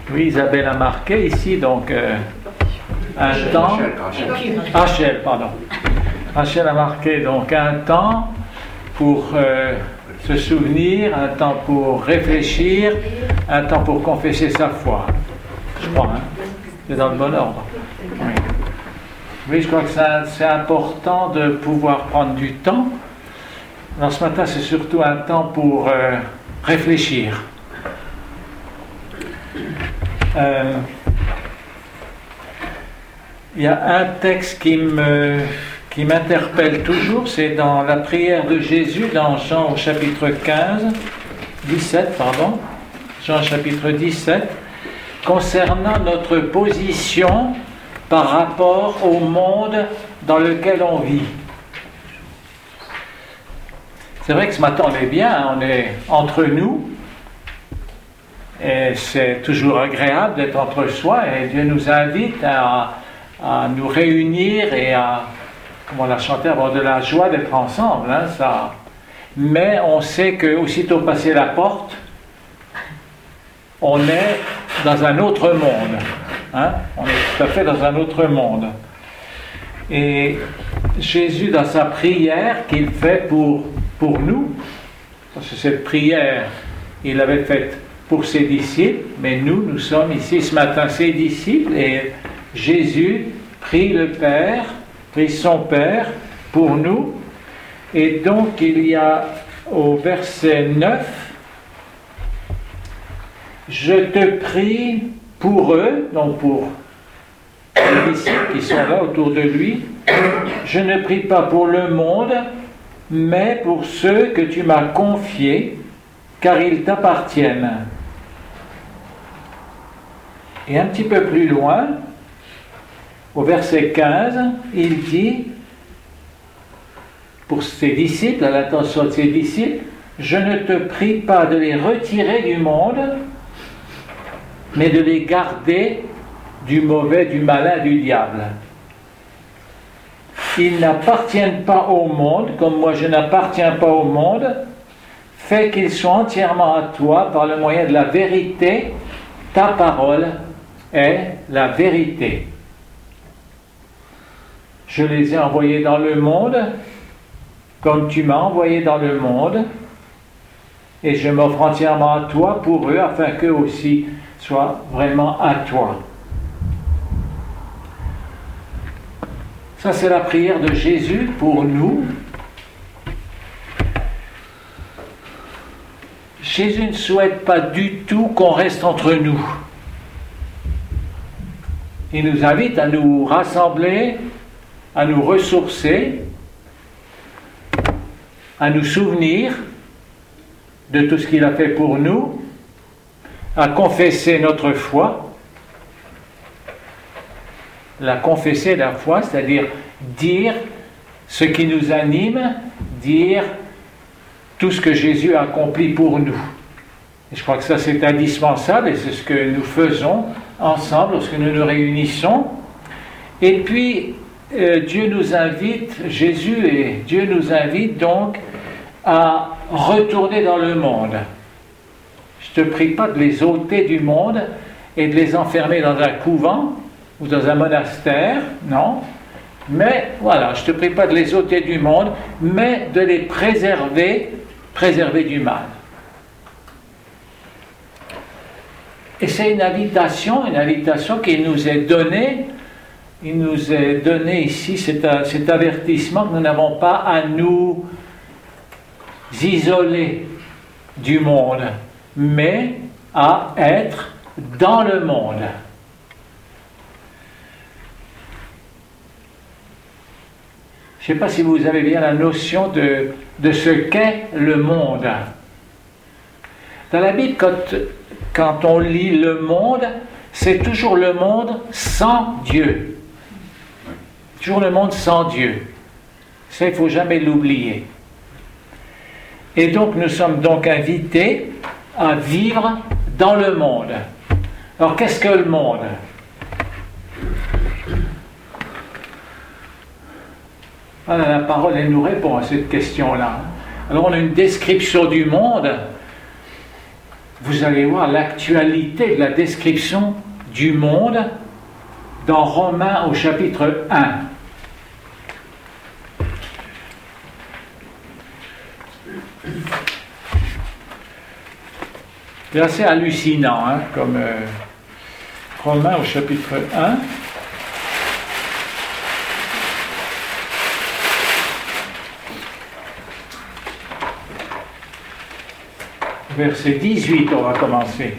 Oui, Isabelle a marqué ici, donc, un temps... Rachel, pardon. Rachel a marqué, donc, un temps pour se souvenir, un temps pour réfléchir, un temps pour confesser sa foi. Je crois, hein. C'est dans le bon ordre. Oui. Oui, je crois que c'est important de pouvoir prendre du temps. Alors ce matin, c'est surtout un temps pour réfléchir. Il y a un texte qui m'interpelle toujours, c'est dans la prière de Jésus, dans Jean au chapitre 17, Jean chapitre 17, concernant notre position par rapport au monde dans lequel on vit. C'est vrai que ce matin on est bien, on est entre nous, et c'est toujours agréable d'être entre soi, et Dieu nous invite à nous réunir et à, comme on l'a chanté, avoir de la joie d'être ensemble. Hein, ça. Mais on sait qu'aussitôt passé la porte, on est dans un autre monde. Hein, on est tout à fait dans un autre monde. Et Jésus, dans sa prière qu'il fait pour nous, parce que cette prière, il l'avait faite pour ses disciples, mais nous sommes ici ce matin ses disciples, et Jésus prie le Père, prie son Père pour nous. Et donc il y a au verset 9, « Je te prie pour eux », donc pour les disciples qui sont là autour de lui, « je ne prie pas pour le monde, mais pour ceux que tu m'as confiés, car ils t'appartiennent. » Et un petit peu plus loin, au verset 15, il dit, pour ses disciples, à l'attention de ses disciples, « Je ne te prie pas de les retirer du monde, mais de les garder du mauvais, du malin, du diable. Ils n'appartiennent pas au monde, comme moi je n'appartiens pas au monde, fais qu'ils soient entièrement à toi par le moyen de la vérité. Ta parole est la vérité. Je les ai envoyés dans le monde, comme tu m'as envoyé dans le monde, et je m'offre entièrement à toi pour eux, afin qu'eux aussi soient vraiment à toi. » Ça, c'est la prière de Jésus pour nous. Jésus ne souhaite pas du tout qu'on reste entre nous. Il nous invite à nous rassembler, à nous ressourcer, à nous souvenir de tout ce qu'il a fait pour nous, à confesser notre foi. La confesser la foi, c'est-à-dire dire ce qui nous anime, dire tout ce que Jésus a accompli pour nous. Et je crois que ça c'est indispensable et c'est ce que nous faisons ensemble lorsque nous nous réunissons. Et puis Dieu nous invite, Jésus et Dieu nous invite donc à retourner dans le monde. Je ne te prie pas de les ôter du monde et de les enfermer dans un couvent ou dans un monastère, non. Mais voilà, je ne te prie pas de les ôter du monde, mais de les préserver du mal. Et c'est une invitation qui nous est donnée. Il nous est donné ici cet avertissement que nous n'avons pas à nous isoler du monde, mais à être dans le monde. Je ne sais pas si vous avez bien la notion de ce qu'est le monde. Dans la Bible, quand on lit le monde, c'est toujours le monde sans Dieu. Toujours le monde sans Dieu. Ça, il ne faut jamais l'oublier. Et donc, nous sommes donc invités à vivre dans le monde. Alors, qu'est-ce que le monde ? Voilà, la parole, elle nous répond à cette question-là. Alors, on a une description du monde vous allez voir l'actualité de la description du monde dans Romains au chapitre 1. C'est assez hallucinant, hein, comme Romains au chapitre 1. Verset 18, on va commencer.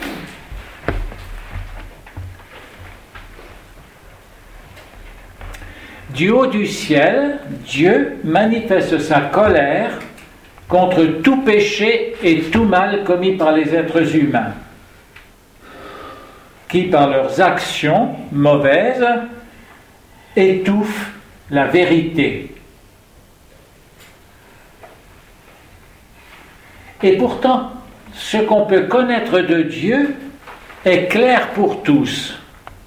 Du haut du ciel, Dieu manifeste sa colère contre tout péché et tout mal commis par les êtres humains, qui par leurs actions mauvaises étouffent la vérité. Et pourtant, ce qu'on peut connaître de Dieu est clair pour tous.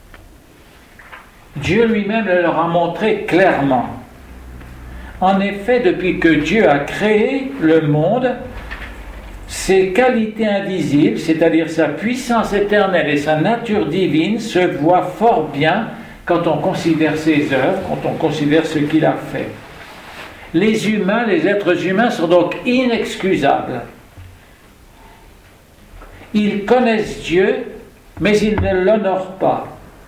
Dieu lui-même le leur a montré clairement. En effet, depuis que Dieu a créé le monde, ses qualités invisibles, c'est-à-dire sa puissance éternelle et sa nature divine, se voient fort bien quand on considère ses œuvres, quand on considère ce qu'il a fait. Les humains, les êtres humains sont donc inexcusables. Ils connaissent Dieu, mais ils ne l'honorent pas.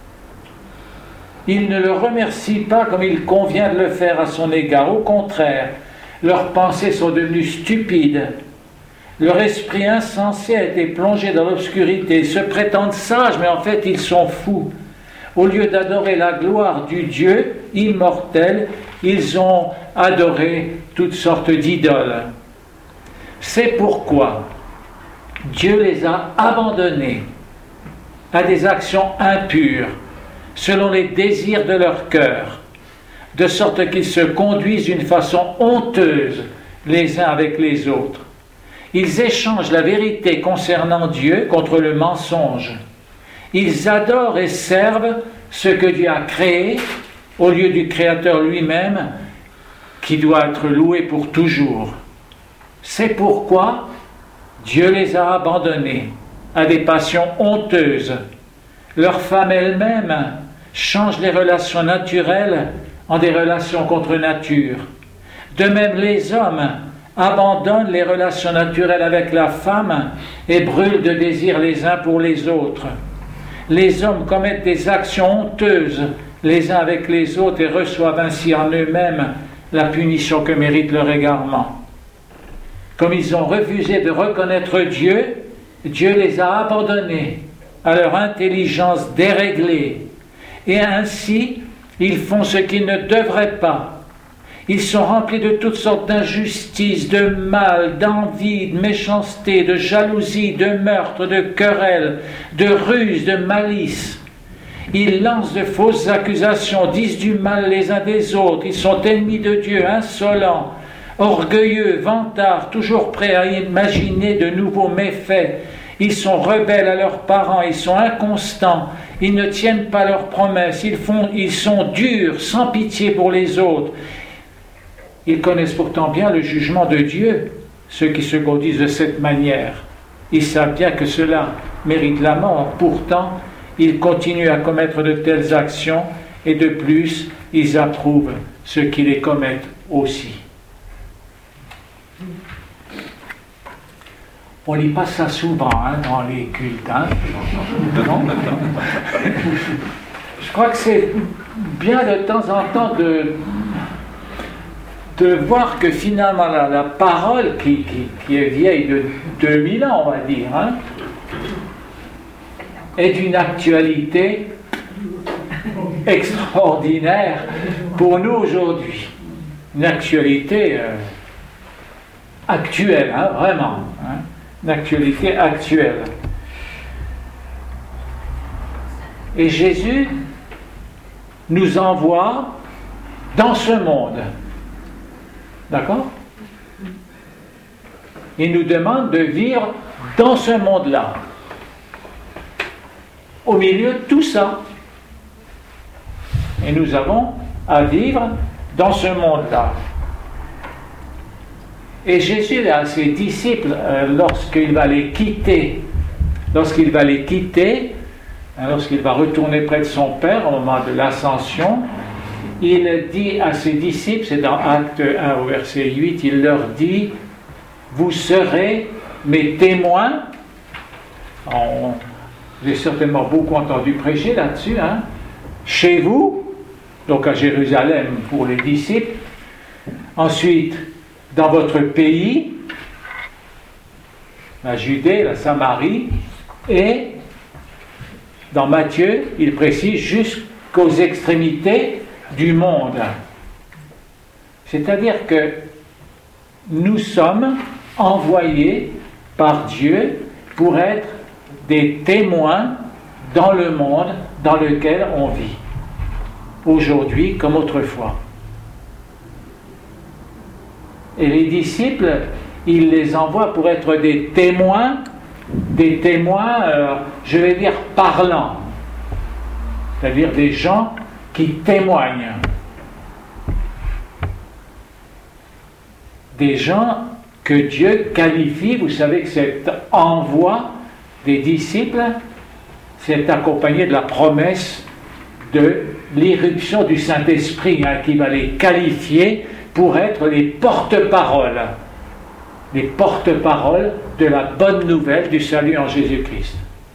Ils ne le remercient pas comme il convient de le faire à son égard. Au contraire, leurs pensées sont devenues stupides. Leur esprit insensé a été plongé dans l'obscurité. Ils se prétendent sages, mais en fait ils sont fous. Au lieu d'adorer la gloire du Dieu immortel, ils ont adoré toutes sortes d'idoles. C'est pourquoi Dieu les a abandonnés à des actions impures, selon les désirs de leur cœur, de sorte qu'ils se conduisent d'une façon honteuse les uns avec les autres. Ils échangent la vérité concernant Dieu contre le mensonge. Ils adorent et servent ce que Dieu a créé au lieu du Créateur lui-même, qui doit être loué pour toujours. C'est pourquoi Dieu les a abandonnés à des passions honteuses. Leurs femmes elles-mêmes changent les relations naturelles en des relations contre nature. De même, les hommes abandonnent les relations naturelles avec la femme et brûlent de désir les uns pour les autres. Les hommes commettent des actions honteuses les uns avec les autres et reçoivent ainsi en eux-mêmes la punition que mérite leur égarement. Comme ils ont refusé de reconnaître Dieu, Dieu les a abandonnés à leur intelligence déréglée, et ainsi ils font ce qu'ils ne devraient pas. Ils sont remplis de toutes sortes d'injustices, de mal, d'envie, de méchanceté, de jalousie, de meurtre, de querelles, de ruse, de malice. Ils lancent de fausses accusations, disent du mal les uns des autres. Ils sont ennemis de Dieu, insolents, orgueilleux, vantards, toujours prêts à imaginer de nouveaux méfaits. Ils sont rebelles à leurs parents, ils sont inconstants, ils ne tiennent pas leurs promesses, ils sont durs, sans pitié pour les autres. Ils connaissent pourtant bien le jugement de Dieu, ceux qui se conduisent de cette manière. Ils savent bien que cela mérite la mort. Pourtant, ils continuent à commettre de telles actions et de plus, ils approuvent ceux qui les commettent aussi. On lit pas ça souvent dans les cultes. Non. Je crois que c'est bien de temps en temps de voir que finalement la parole qui est vieille de 2000 ans, on va dire, est d'une actualité extraordinaire pour nous aujourd'hui. Une actualité actuelle, vraiment. Une actualité actuelle. Et Jésus nous envoie dans ce monde. D'accord ? Il nous demande de vivre dans ce monde-là. Au milieu de tout ça. Et nous avons à vivre dans ce monde-là. Et Jésus, à ses disciples, lorsqu'il va les quitter lorsqu'il va les quitter, lorsqu'il va retourner près de son Père au moment de l'ascension, il dit à ses disciples, c'est dans Acte 1 au verset 8, il leur dit, vous serez mes témoins. J'ai certainement beaucoup entendu prêcher là-dessus, chez vous, donc à Jérusalem pour les disciples, ensuite dans votre pays, la Judée, la Samarie, et dans Matthieu, il précise jusqu'aux extrémités du monde. C'est-à-dire que nous sommes envoyés par Dieu pour être des témoins dans le monde dans lequel on vit, aujourd'hui comme autrefois. Et les disciples, il les envoie pour être des témoins, je vais dire parlants, c'est-à-dire des gens qui témoignent, des gens que Dieu qualifie. Vous savez que cet envoi des disciples, c'est accompagné de la promesse de l'irruption du Saint-Esprit, qui va les qualifier pour être les porte-paroles de la bonne nouvelle du salut en Jésus-Christ.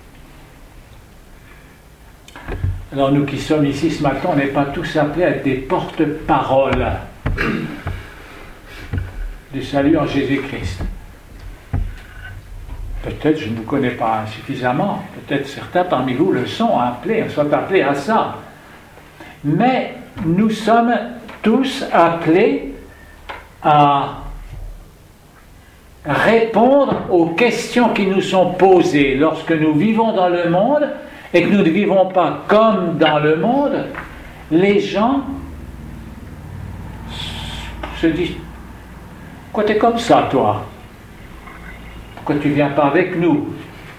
Alors nous qui sommes ici ce matin, on n'est pas tous appelés à être des porte-paroles du salut en Jésus-Christ. Peut-être je ne vous connais pas suffisamment, peut-être certains parmi vous le sont appelés à ça. Mais nous sommes tous appelés à répondre aux questions qui nous sont posées lorsque nous vivons dans le monde et que nous ne vivons pas comme dans le monde. Les gens se disent, pourquoi tu es comme ça toi? Pourquoi tu ne viens pas avec nous?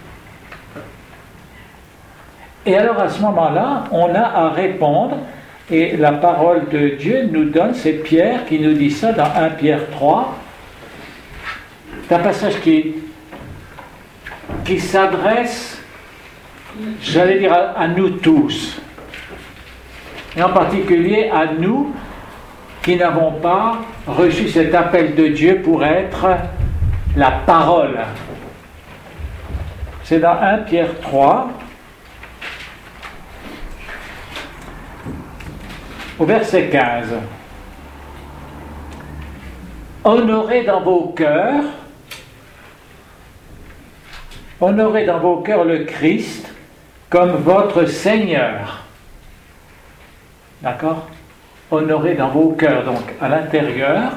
Et alors à ce moment-là, on a à répondre, et la parole de Dieu nous donne, c'est Pierre qui nous dit ça dans 1 Pierre 3. C'est un passage qui s'adresse, j'allais dire, à nous tous, et en particulier à nous qui n'avons pas reçu cet appel de Dieu pour être la parole. C'est dans 1 Pierre 3, au verset 15. Honorez dans vos cœurs le Christ comme votre Seigneur. D'accord? Honorez dans vos cœurs, donc à l'intérieur.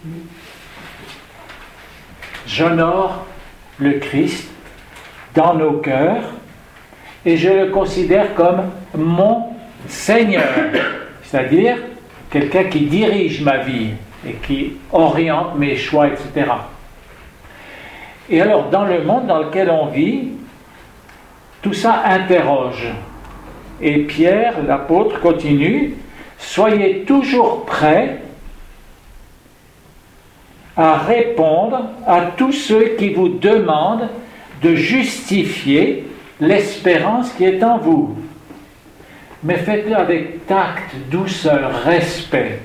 J'honore le Christ dans nos cœurs et je le considère comme mon Seigneur, c'est-à-dire quelqu'un qui dirige ma vie et qui oriente mes choix, etc. Et alors, dans le monde dans lequel on vit, tout ça interroge. Et Pierre, l'apôtre, continue, soyez toujours prêts à répondre à tous ceux qui vous demandent de justifier l'espérance qui est en vous. Mais faites-le avec tact, douceur, respect.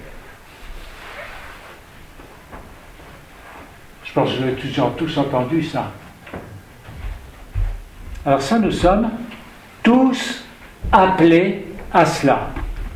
Je pense que vous avez tous entendu ça. Alors ça, nous sommes tous appelés à cela.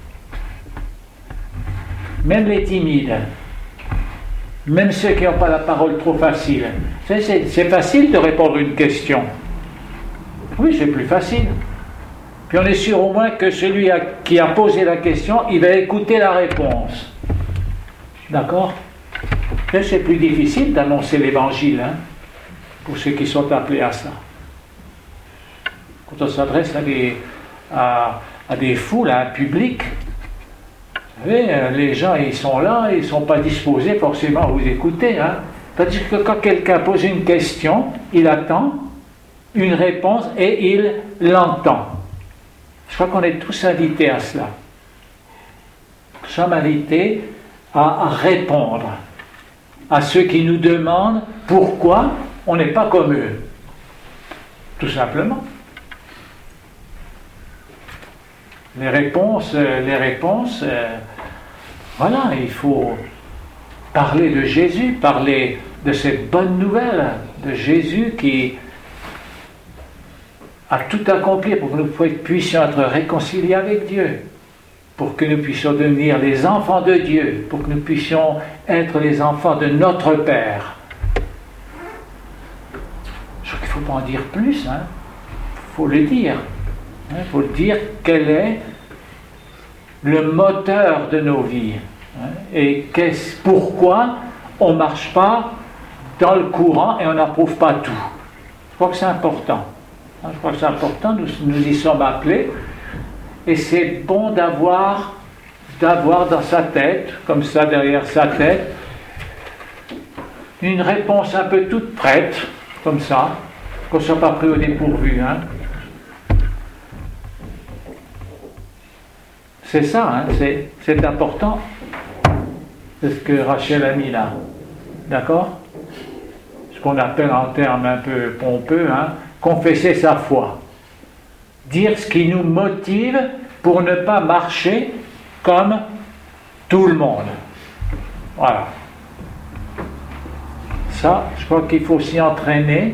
Même les timides, même ceux qui n'ont pas la parole trop facile. C'est facile de répondre à une question. Oui, c'est plus facile. Puis on est sûr au moins que celui qui a posé la question, il va écouter la réponse. D'accord? C'est plus difficile d'annoncer l'évangile, pour ceux qui sont appelés à ça. Quand on s'adresse à des foules, à un public, vous savez, les gens, ils sont là, ils ne sont pas disposés forcément à vous écouter. C'est-à-dire que quand quelqu'un pose une question, il attend une réponse et il l'entend. Je crois qu'on est tous invités à cela. Nous sommes invités à répondre à ceux qui nous demandent pourquoi on n'est pas comme eux. tout simplement. Les réponses, voilà, il faut parler de Jésus, parler de cette bonne nouvelle de Jésus qui a tout accompli pour que nous puissions être réconciliés avec Dieu, pour que nous puissions devenir les enfants de Dieu, pour que nous puissions être les enfants de notre Père. Je crois qu'il ne faut pas en dire plus, il faut le dire. Il faut dire quel est le moteur de nos vies et pourquoi on ne marche pas dans le courant et on n'approuve pas tout. Je crois que c'est important. Je crois que c'est important, nous y sommes appelés et c'est bon d'avoir dans sa tête, comme ça derrière sa tête, une réponse un peu toute prête, comme ça, qu'on ne soit pas pris au dépourvu. C'est ça, c'est important, c'est ce que Rachel a mis là, d'accord? Ce qu'on appelle en termes un peu pompeux, confesser sa foi. Dire ce qui nous motive pour ne pas marcher comme tout le monde. Voilà. Ça, je crois qu'il faut s'y entraîner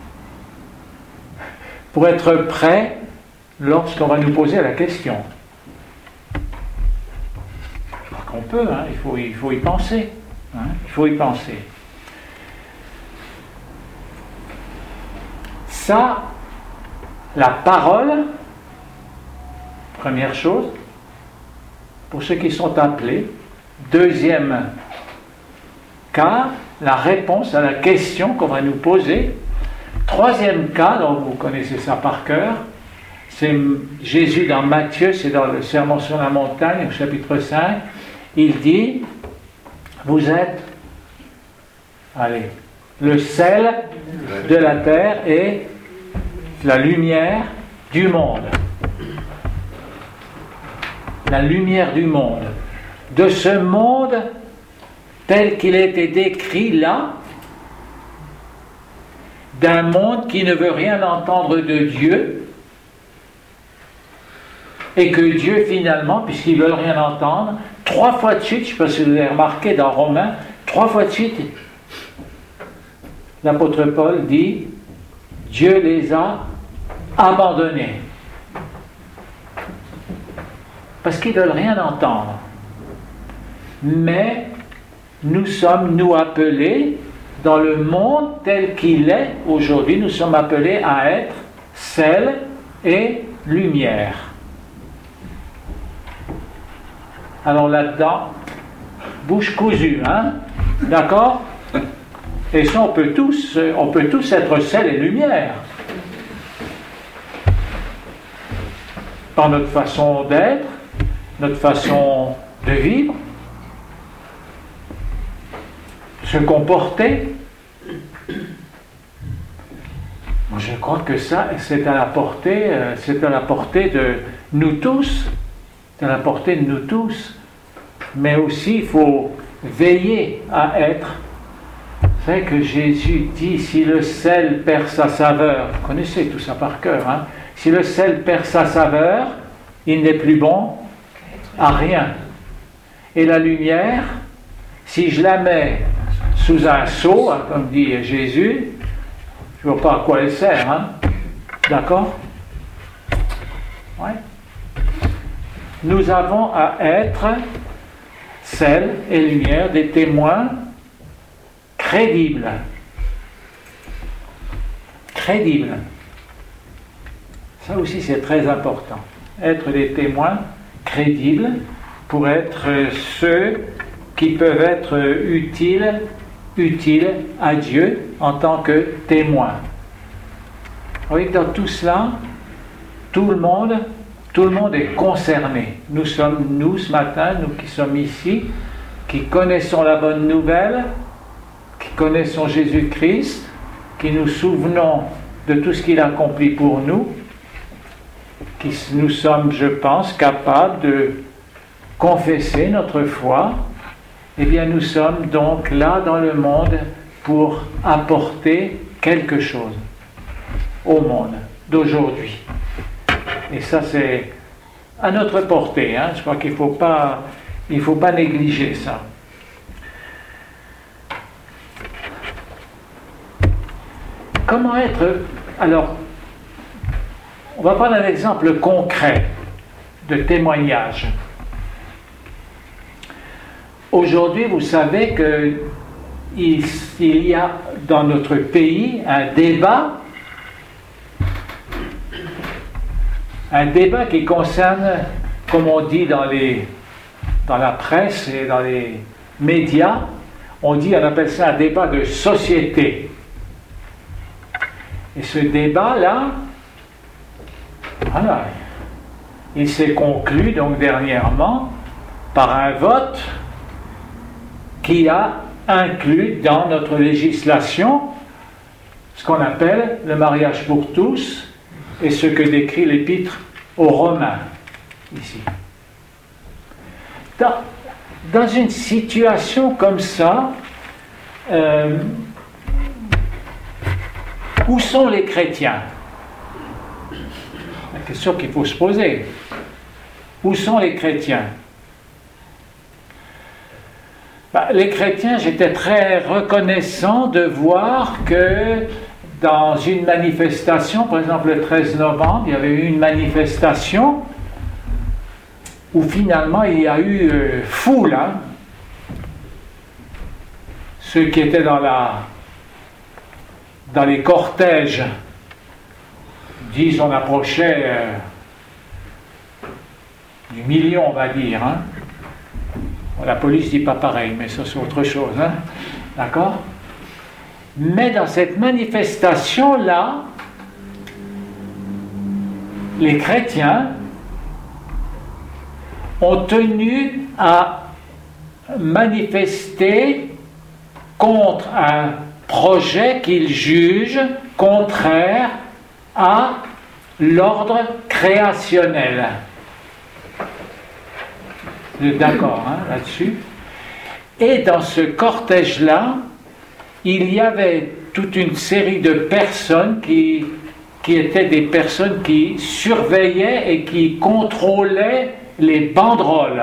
pour être prêt lorsqu'on va nous poser la question. Je crois qu'on peut, il faut y penser. Il faut y penser. Ça, la parole, première chose, pour ceux qui sont appelés. Deuxième cas, la réponse à la question qu'on va nous poser. Troisième cas, donc vous connaissez ça par cœur, c'est Jésus dans Matthieu, c'est dans le Sermon sur la montagne, au chapitre 5, il dit, vous êtes, le sel de la terre et la lumière du monde. La lumière du monde. De ce monde tel qu'il a été décrit là, d'un monde qui ne veut rien entendre de Dieu, et que Dieu finalement, puisqu'ils ne veulent rien entendre, 3 fois de suite, je ne sais pas si vous avez remarqué dans Romains, 3 fois de suite, l'apôtre Paul dit, Dieu les a abandonnés. Parce qu'ils ne veulent rien entendre. Mais nous sommes, nous, appelés, dans le monde tel qu'il est aujourd'hui, nous sommes appelés à être sel et lumière. Alors là-dedans, bouche cousue, d'accord? Et ça, on peut tous être sel et lumière. Par notre façon d'être, notre façon de vivre, se comporter. Moi, je crois que ça, c'est à la portée de nous tous. C'est à la portée de nous tous. Mais aussi, il faut veiller à être. Vous savez que Jésus dit, si le sel perd sa saveur, vous connaissez tout ça par cœur, si le sel perd sa saveur, il n'est plus bon à rien. Et la lumière, si je la mets sous un seau, comme dit Jésus, je ne vois pas à quoi elle sert, d'accord? Ouais. Nous avons à être sel et lumière, des témoins crédibles. Crédibles. Ça aussi c'est très important. Être des témoins crédibles pour être ceux qui peuvent être utiles à Dieu en tant que témoins. Vous voyez que dans tout cela, tout le monde est concerné. Nous sommes, nous ce matin, nous qui sommes ici, qui connaissons la bonne nouvelle, qui connaissons Jésus-Christ, qui nous souvenons de tout ce qu'il a accompli pour nous, qui nous sommes, je pense, capables de confesser notre foi. Eh bien, nous sommes donc là dans le monde pour apporter quelque chose. au monde d'aujourd'hui. Et ça, c'est à notre portée. Hein. Je crois qu'il ne faut pas négliger ça. Comment être... Alors, on va prendre un exemple concret de témoignage. Aujourd'hui, vous savez qu'il y a dans notre pays un débat qui concerne, comme on dit dans la presse et dans les médias, on appelle ça un débat de société. Et ce débat-là, voilà, il s'est conclu donc dernièrement par un vote qui a inclus dans notre législation ce qu'on appelle le mariage pour tous et ce que décrit l'épître aux Romains, ici. Dans une situation comme ça, où sont les chrétiens? La question qu'il faut se poser. Où sont les chrétiens? Les chrétiens, j'étais très reconnaissant de voir que dans une manifestation, par exemple le 13 novembre, il y avait eu une manifestation où finalement il y a eu foule. Hein. Ceux qui étaient dans les cortèges, disent on approchait du million, on va dire. Hein. La police ne dit pas pareil, mais ça c'est autre chose. Hein. D'accord ? Mais dans cette manifestation-là, les chrétiens ont tenu à manifester contre un projet qu'ils jugent contraire à l'ordre créationnel. Vous êtes d'accord là-dessus? Et dans ce cortège-là, il y avait toute une série de personnes qui étaient des personnes qui surveillaient et qui contrôlaient les banderoles.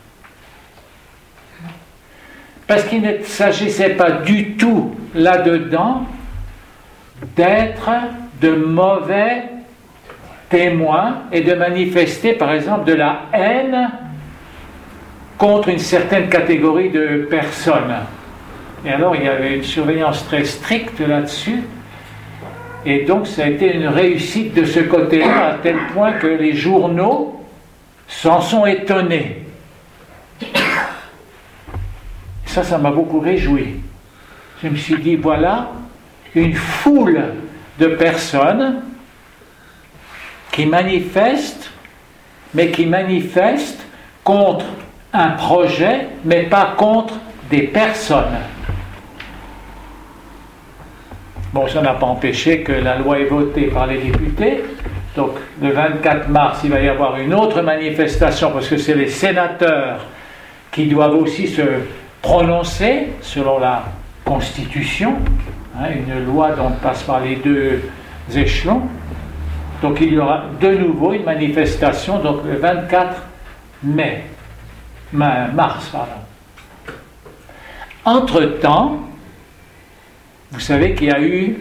Parce qu'il ne s'agissait pas du tout là-dedans d'être de mauvais témoins et de manifester par exemple de la haine contre une certaine catégorie de personnes. Et alors il y avait une surveillance très stricte là-dessus, et donc ça a été une réussite de ce côté-là, à tel point que les journaux s'en sont étonnés. Ça m'a beaucoup réjoui. Je me suis dit, voilà une foule de personnes qui manifestent, mais qui manifestent contre un projet, mais pas contre des personnes. Bon, ça n'a pas empêché que la loi est votée par les députés. Donc, le 24 mars, il va y avoir une autre manifestation, parce que c'est les sénateurs qui doivent aussi se prononcer selon la Constitution, une loi donc passe par les deux échelons. Donc, il y aura de nouveau une manifestation, donc le 24 mars. Entre-temps, vous savez qu'il y a eu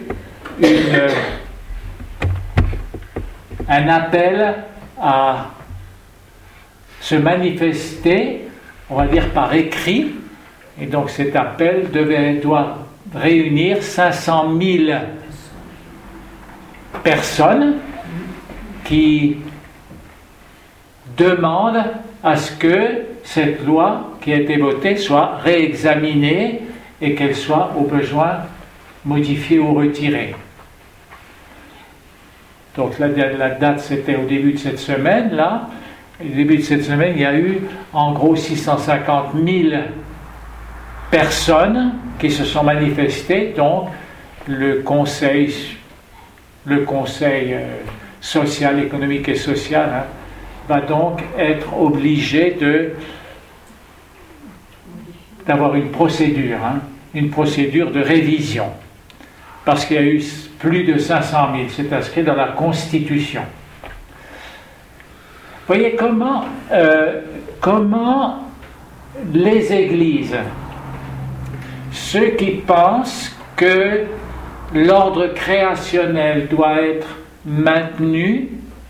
un appel à se manifester, on va dire par écrit, et donc cet appel doit réunir 500 000 personnes qui demandent à ce que cette loi qui a été votée soit réexaminée et qu'elle soit au besoin modifiée ou retirée. Donc la date c'était au début de cette semaine, là. Au début de cette semaine, il y a eu en gros 650 000 personnes qui se sont manifestées, donc le conseil social, économique et social va donc être obligé d'avoir une procédure de révision. Parce qu'il y a eu plus de 500 000. C'est inscrit dans la Constitution. Voyez comment les églises, ceux qui pensent que l'ordre créationnel doit être maintenu,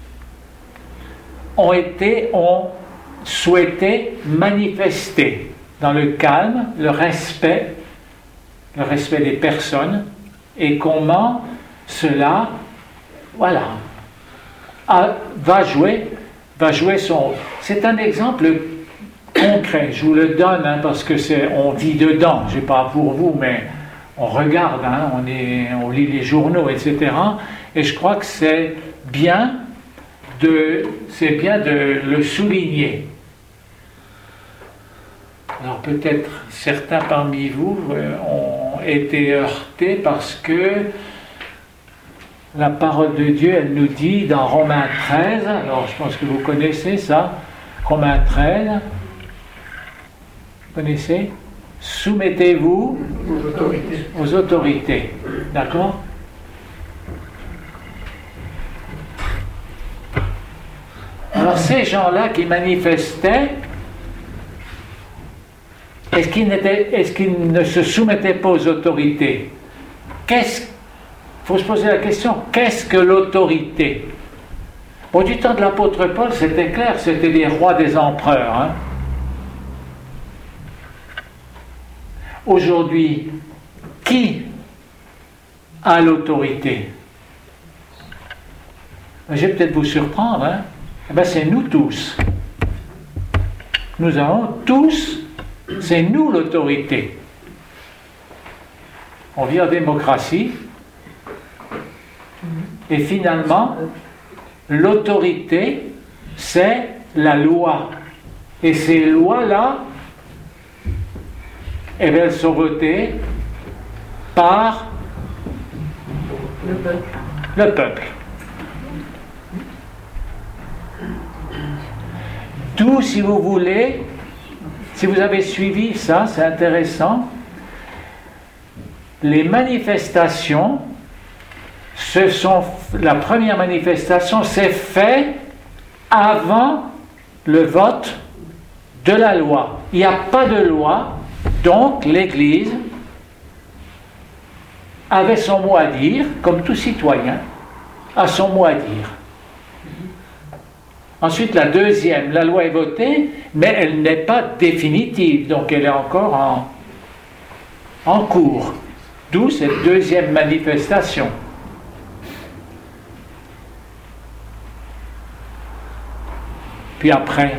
ont souhaité manifester dans le calme le respect des personnes, et comment cela, voilà, va jouer son rôle. C'est un exemple concret, je vous le donne, parce que on vit dedans, je ne sais pas pour vous, mais on regarde, on lit les journaux, etc. Et je crois que c'est bien de le souligner. Alors peut-être certains parmi vous ont été heurtés parce que la parole de Dieu, elle nous dit dans Romains 13, alors je pense que vous connaissez ça, Romains 13, vous connaissez ? Soumettez-vous aux autorités. D'accord ? Alors ces gens-là qui manifestaient, est-ce qu'ils ne se soumettaient pas aux autorités ? Il faut se poser la question, qu'est-ce que l'autorité ? Au du temps de l'apôtre Paul, c'était clair, c'était les rois des empereurs. Aujourd'hui, qui a l'autorité ? Je vais peut-être vous surprendre, c'est nous tous. Nous avons tous, c'est nous l'autorité. On vit en démocratie, et finalement, l'autorité, c'est la loi. Et ces lois-là, elles sont votées par le peuple. D'où, si vous voulez, si vous avez suivi ça, c'est intéressant, les manifestations, la première manifestation s'est faite avant le vote de la loi. Il n'y a pas de loi, donc l'Église avait son mot à dire, comme tout citoyen a son mot à dire. Ensuite, la deuxième, la loi est votée, mais elle n'est pas définitive, donc elle est encore en cours. D'où cette deuxième manifestation. Puis après,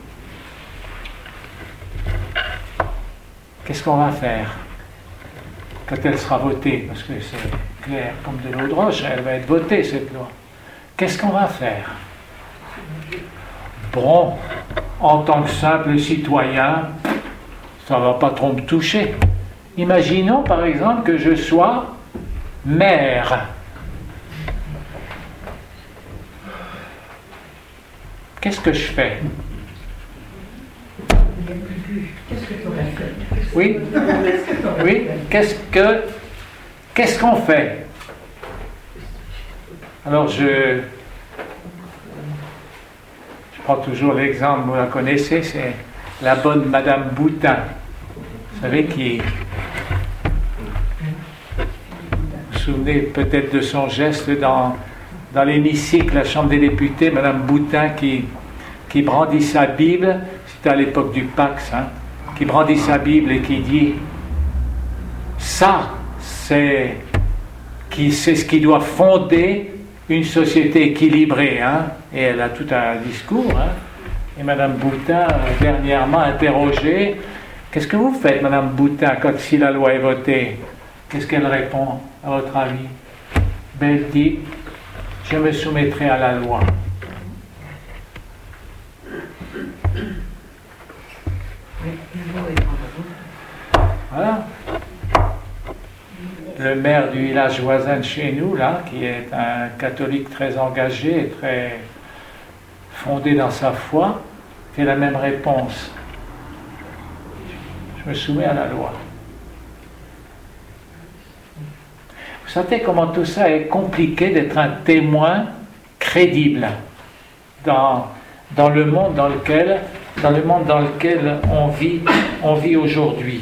qu'est-ce qu'on va faire quand elle sera votée? Parce que c'est clair comme de l'eau de roche, elle va être votée cette loi. Qu'est-ce qu'on va faire? Bon, en tant que simple citoyen, ça ne va pas trop me toucher. Imaginons par exemple que je sois maire. Qu'est-ce que je fais? Oui? Oui? Qu'est-ce qu'on fait? Alors je prends toujours l'exemple, vous la connaissez, c'est la bonne Madame Boutin. Vous savez qui est? Vous vous souvenez peut-être de son geste dans l'hémicycle, la Chambre des députés, Madame Boutin qui brandit sa Bible, c'était à l'époque du Pax, qui brandit sa Bible et qui dit ça, c'est ce qui doit fonder une société équilibrée, et elle a tout un discours, et Madame Boutin, dernièrement interrogée, qu'est-ce que vous faites, Madame Boutin, si la loi est votée? Qu'est-ce qu'elle répond, à votre avis? Elle dit, je me soumettrai à la loi. Voilà. Le maire du village voisin de chez nous, là, qui est un catholique très engagé et très fondé dans sa foi, fait la même réponse. Je me soumets à la loi. Vous sentez comment tout ça est compliqué d'être un témoin crédible dans le monde dans lequel on vit aujourd'hui.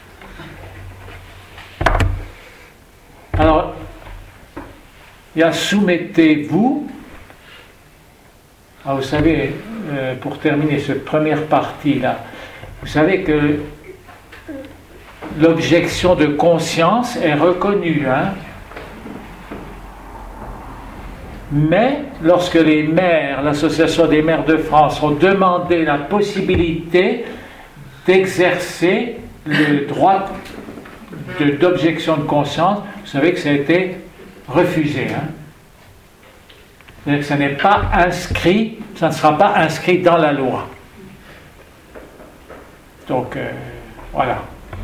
Alors, il y a soumettez-vous. Vous savez, pour terminer cette première partie-là, vous savez que l'objection de conscience est reconnue, hein? Mais lorsque les maires, l'Association des maires de France, ont demandé la possibilité d'exercer le droit d'objection de conscience, vous savez que ça a été refusé. Hein? C'est-à-dire que ça n'est pas inscrit, ça ne sera pas inscrit dans la loi. Donc, voilà.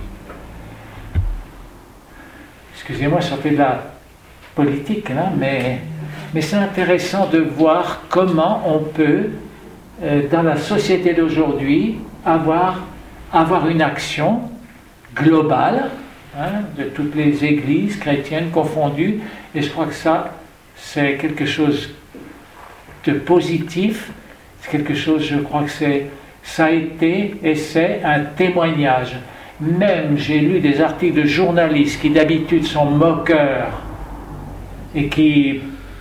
Excusez-moi, ça fait de la politique, là, mais c'est intéressant de voir comment on peut, dans la société d'aujourd'hui, avoir une action globale, hein, de toutes les églises chrétiennes confondues, et je crois que ça, c'est quelque chose de positif, c'est quelque chose, je crois que ça a été et c'est un témoignage. Même, j'ai lu des articles de journalistes qui d'habitude sont moqueurs et qui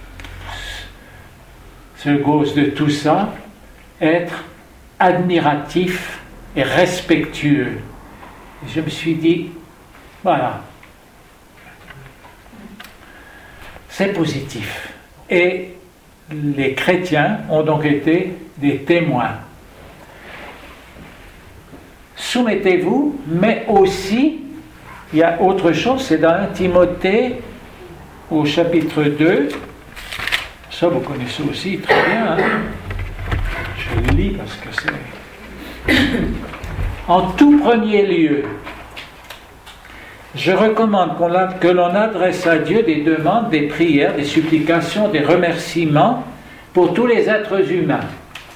se gaussent de tout ça, être admiratif et respectueux. Et je me suis dit, voilà, c'est positif. Et les chrétiens ont donc été des témoins. Soumettez-vous, mais aussi, il y a autre chose, c'est dans 1 Timothée, au chapitre 2, ça vous connaissez aussi très bien, hein? Je le lis parce que c'est... En tout premier lieu, je recommande que l'on adresse à Dieu des demandes, des prières, des supplications, des remerciements pour tous les êtres humains.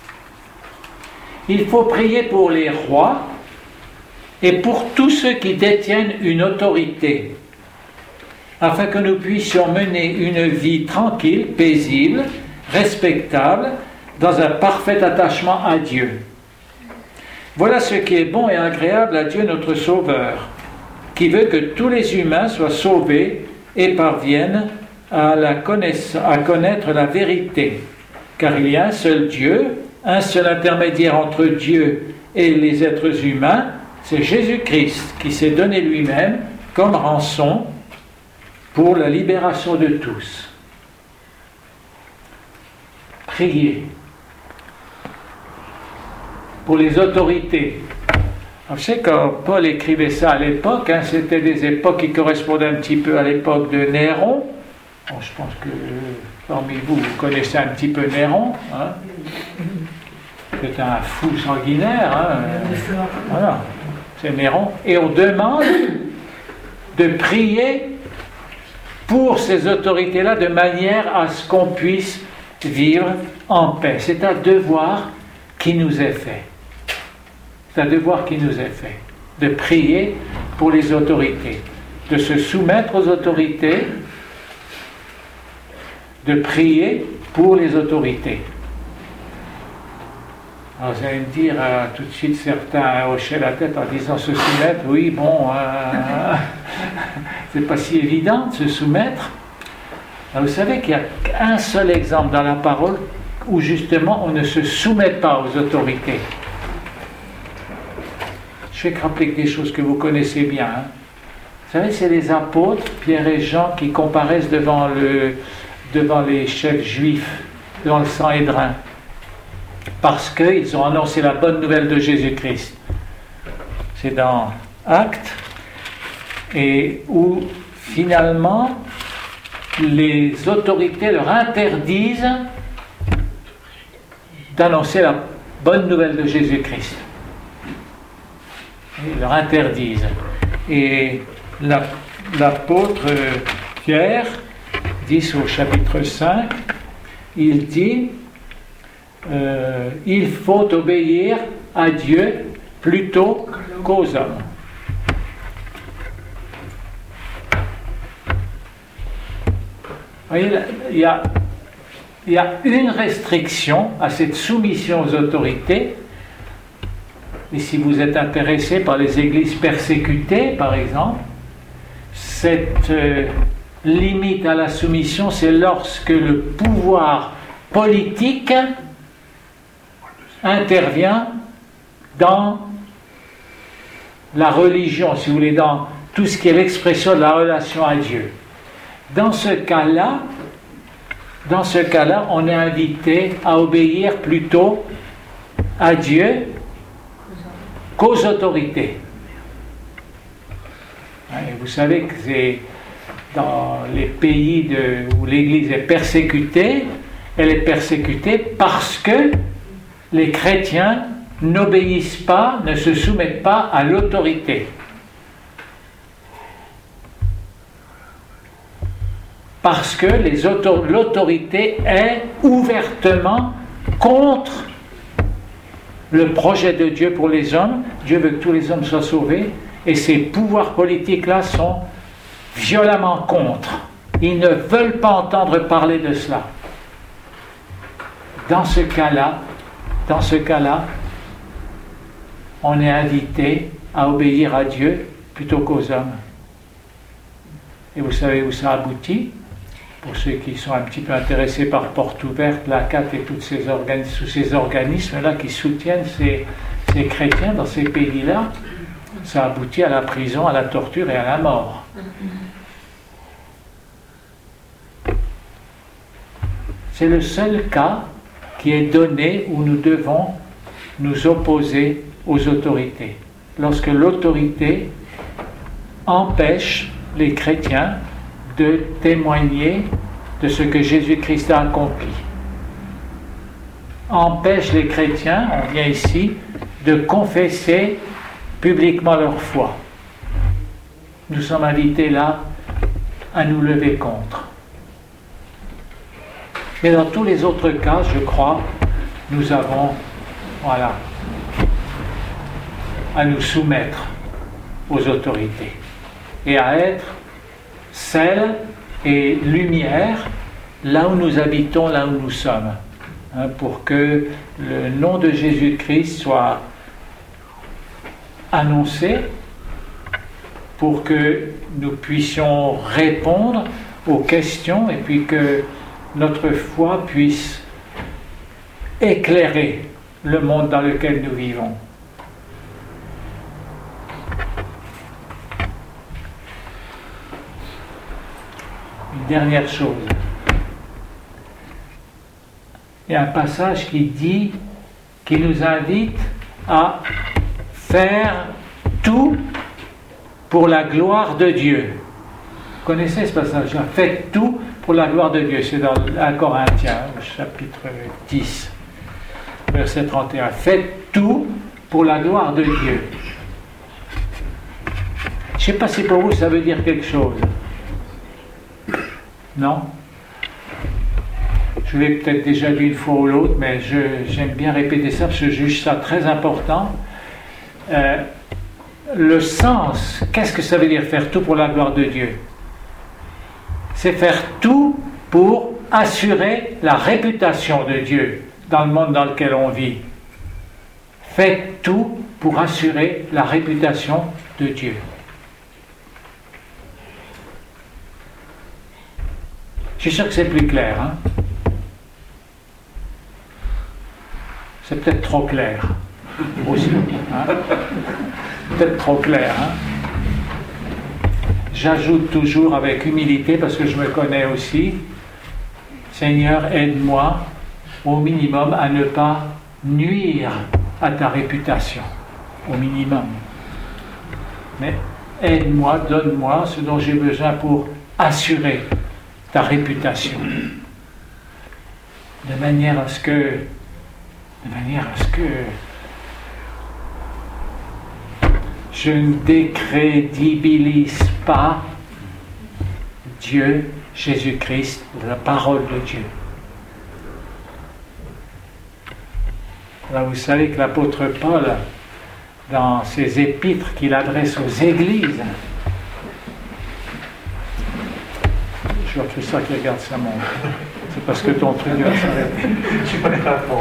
Il faut prier pour les rois et pour tous ceux qui détiennent une autorité, afin que nous puissions mener une vie tranquille, paisible, respectable, dans un parfait attachement à Dieu. Voilà ce qui est bon et agréable à Dieu notre Sauveur, qui veut que tous les humains soient sauvés et parviennent à connaître la vérité. Car il y a un seul Dieu, un seul intermédiaire entre Dieu et les êtres humains, c'est Jésus-Christ qui s'est donné lui-même comme rançon pour la libération de tous. Priez pour les autorités. Alors, je sais que Paul écrivait ça à l'époque, hein, c'était des époques qui correspondaient un petit peu à l'époque de Néron. Bon, je pense que parmi vous, vous connaissez un petit peu Néron. Hein. C'est un fou sanguinaire. Hein, voilà, c'est Néron. Et on demande de prier pour ces autorités-là de manière à ce qu'on puisse vivre en paix. C'est un devoir qui nous est fait. C'est un devoir qui nous est fait, de prier pour les autorités, de se soumettre aux autorités, de prier pour les autorités. Alors vous allez me dire, tout de suite certains hochaient la tête en disant se soumettre, oui bon, c'est pas si évident de se soumettre. Alors, vous savez qu'il y a un seul exemple dans la parole où justement on ne se soumet pas aux autorités. Je vais rappeler des choses que vous connaissez bien. Hein. Vous savez, c'est les apôtres, Pierre et Jean, qui comparaissent devant les chefs juifs, devant le Sanhédrin, parce qu'ils ont annoncé la bonne nouvelle de Jésus-Christ. C'est dans Actes, et où finalement les autorités leur interdisent d'annoncer la bonne nouvelle de Jésus-Christ. Ils leur interdisent. Et l'apôtre Pierre dit au chapitre 5, il dit il faut obéir à Dieu plutôt qu'aux hommes. voyez, il y a une restriction à cette soumission aux autorités. Et si vous êtes intéressé par les églises persécutées, par exemple, cette limite à la soumission, c'est lorsque le pouvoir politique intervient dans la religion, si vous voulez, dans tout ce qui est l'expression de la relation à Dieu. Dans ce cas-là, on est invité à obéir plutôt à Dieu qu'aux autorités. Et vous savez que c'est dans les pays où l'Église est persécutée, elle est persécutée parce que les chrétiens n'obéissent pas, ne se soumettent pas à l'autorité. Parce que l'autorité est ouvertement contre le projet de Dieu pour les hommes. Dieu veut que tous les hommes soient sauvés, et ces pouvoirs politiques-là sont violemment contre. Ils ne veulent pas entendre parler de cela. Dans ce cas-là, on est invité à obéir à Dieu plutôt qu'aux hommes. Et vous savez où ça aboutit? Pour ceux qui sont un petit peu intéressés par Porte Ouverte, la CAT et tous ces organismes-là qui soutiennent ces chrétiens dans ces pays-là, ça aboutit à la prison, à la torture et à la mort. C'est le seul cas qui est donné où nous devons nous opposer aux autorités. Lorsque l'autorité empêche les chrétiens de témoigner de ce que Jésus-Christ a accompli. Empêche les chrétiens, on vient ici, de confesser publiquement leur foi. Nous sommes invités là à nous lever contre. Mais dans tous les autres cas, je crois, nous avons, à nous soumettre aux autorités et à être sel et lumière là où nous habitons, là où nous sommes, pour que le nom de Jésus-Christ soit annoncé, pour que nous puissions répondre aux questions et puis que notre foi puisse éclairer le monde dans lequel nous vivons. Une dernière chose. Il y a un passage qui nous invite à faire tout pour la gloire de Dieu. Vous connaissez ce passage-là? Faites tout pour la gloire de Dieu. C'est dans 1 Corinthiens, chapitre 10, verset 31. Faites tout pour la gloire de Dieu. Je ne sais pas si pour vous ça veut dire quelque chose. Non? Je l'ai peut-être déjà dit une fois ou l'autre, mais j'aime bien répéter ça parce que je juge ça très important. Le sens, qu'est-ce que ça veut dire faire tout pour la gloire de Dieu? C'est faire tout pour assurer la réputation de Dieu dans le monde dans lequel on vit. Faites tout pour assurer la réputation de Dieu. Je suis sûr que c'est plus clair. C'est peut-être trop clair aussi. Peut-être trop clair. J'ajoute toujours avec humilité, parce que je me connais aussi, Seigneur, aide-moi au minimum à ne pas nuire à ta réputation. Au minimum. Mais aide-moi, donne-moi ce dont j'ai besoin pour assurer ta réputation. De manière à ce que je ne décrédibilise pas Dieu, Jésus-Christ, la parole de Dieu. Alors vous savez que l'apôtre Paul, dans ses épîtres qu'il adresse aux églises, je vois Christian qui regarde sa montre. C'est parce que ton truc va s'arrêter. Je suis pas d'accord.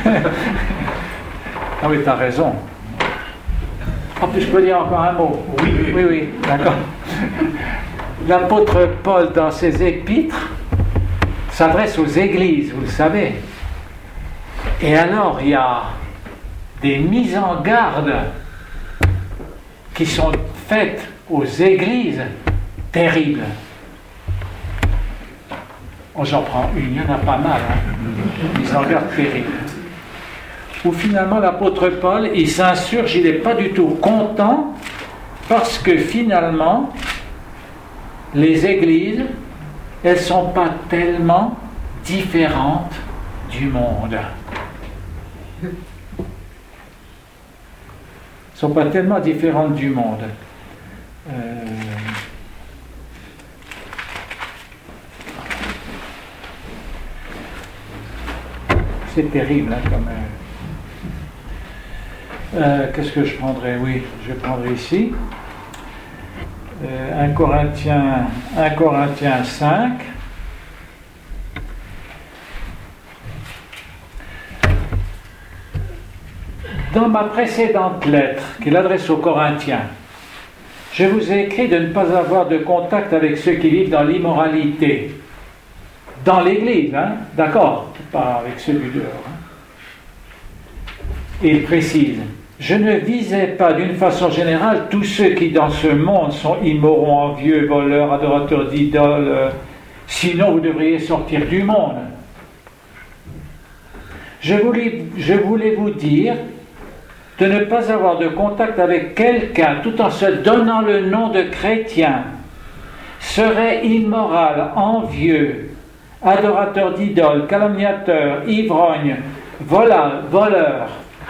Ah oui, tu as raison. En plus, je peux dire encore un mot. Oui, d'accord. L'apôtre Paul, dans ses épîtres, s'adresse aux églises, vous le savez. Et alors, il y a des mises en garde qui sont faites aux églises terribles. Oh, j'en prends une, il y en a pas mal, mise en garde terrible. Où finalement l'apôtre Paul, il s'insurge, il n'est pas du tout content, parce que finalement, les églises, elles ne sont pas tellement différentes du monde. Elles ne sont pas tellement différentes du monde. C'est terrible, hein, comme... qu'est-ce que je prendrais? Oui, je prendrai ici. 1 Corinthiens 5. Dans ma précédente lettre qu'il adresse aux Corinthiens, je vous ai écrit de ne pas avoir de contact avec ceux qui vivent dans l'immoralité. Dans l'Église, hein? D'accord, pas avec ceux du dehors. Hein? Et il précise, je ne visais pas d'une façon générale tous ceux qui dans ce monde sont immoraux, envieux, voleurs, adorateurs d'idoles, sinon vous devriez sortir du monde. Je voulais vous dire de ne pas avoir de contact avec quelqu'un tout en se donnant le nom de chrétien serait immoral, envieux, adorateur d'idoles, calomniateur, ivrogne, voleur.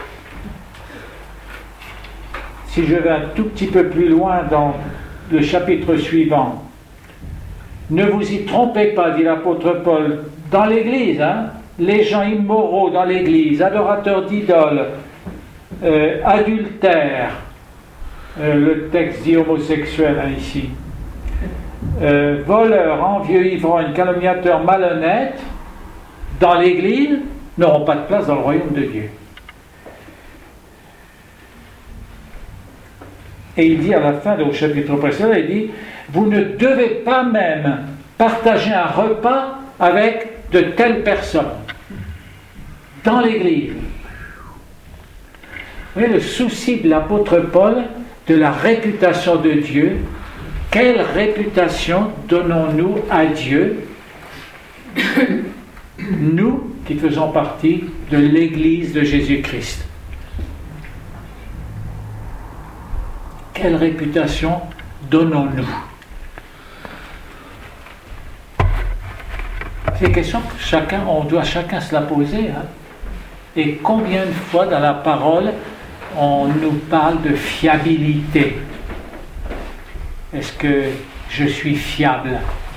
Si je vais un tout petit peu plus loin dans le chapitre suivant, ne vous y trompez pas, dit l'apôtre Paul, dans l'Église, hein, les gens immoraux dans l'Église, adorateurs d'idoles, adultères, le texte dit homosexuel hein, ici, voleurs, envieux, ivrognes, calomniateurs, malhonnêtes, dans l'Église, n'auront pas de place dans le royaume de Dieu. Et il dit à la fin du chapitre précédent, il dit, vous ne devez pas même partager un repas avec de telles personnes dans l'Église. Vous voyez le souci de l'apôtre Paul de la réputation de Dieu. Quelle réputation donnons-nous à Dieu, nous qui faisons partie de l'Église de Jésus-Christ? Quelle réputation donnons-nous? C'est une question que on doit chacun se la poser. Hein? Et combien de fois dans la parole on nous parle de fiabilité? Est-ce que je suis fiable?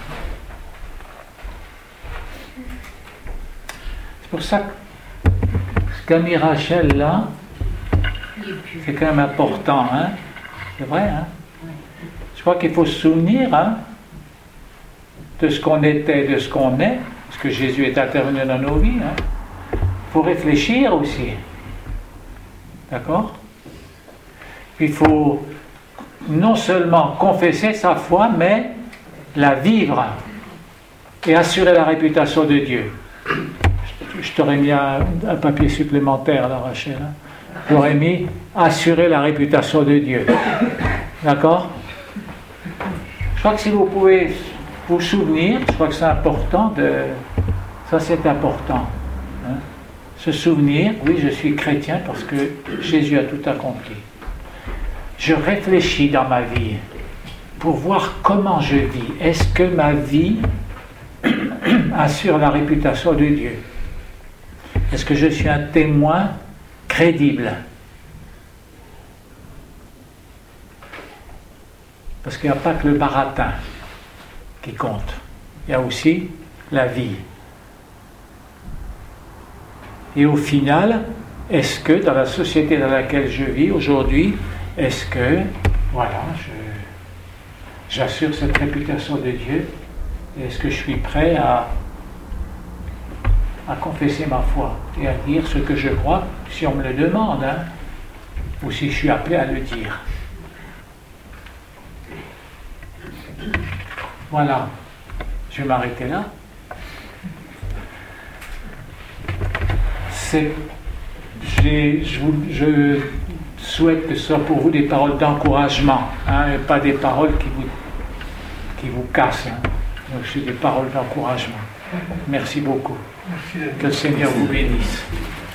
C'est pour ça que ce qu'a mis Rachel là, c'est quand même important. Hein? C'est vrai, hein? Je crois qu'il faut se souvenir hein, de ce qu'on était, de ce qu'on est, parce que Jésus est intervenu dans nos vies. Hein? Il faut réfléchir aussi. D'accord? Il faut non seulement confesser sa foi, mais la vivre et assurer la réputation de Dieu. Je t'aurais mis un papier supplémentaire là, Rachel. Hein? J'aurais mis assurer la réputation de Dieu. D'accord? Je crois que si vous pouvez vous souvenir, je crois que c'est important ça c'est important. Hein? Se souvenir, oui, je suis chrétien parce que Jésus a tout accompli. Je réfléchis dans ma vie pour voir comment je vis. Est-ce que ma vie assure la réputation de Dieu? Est-ce que je suis un témoin crédible? Parce qu'il n'y a pas que le baratin qui compte. Il y a aussi la vie. Et au final, est-ce que dans la société dans laquelle je vis aujourd'hui, est-ce que, voilà, j'assure cette réputation de Dieu? Est-ce que je suis prêt à confesser ma foi et à dire ce que je crois, si on me le demande, hein, ou si je suis appelé à le dire. Voilà, je vais m'arrêter là. Je souhaite que ce soit pour vous des paroles d'encouragement, hein, et pas des paroles qui vous cassent. Hein. Donc c'est des paroles d'encouragement. Merci beaucoup. Que le Seigneur vous bénisse.